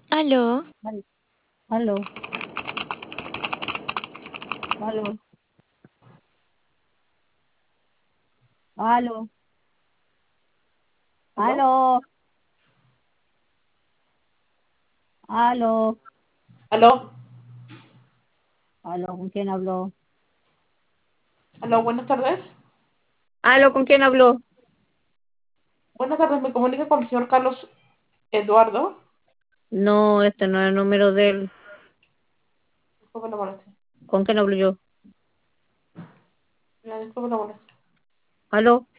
Aló, Al- Aló, aló, aló, ¿Aló? aló, aló, ¿Aló? aló, ¿con quién habló? ¿Aló? Buenas tardes. Aló, ¿con quién habló? Buenas tardes, me comunica con el señor Carlos Eduardo. No, este no es el número de él. Disculpe la molestia. ¿Con quién hablo yo? Disculpe la molestia. Aló,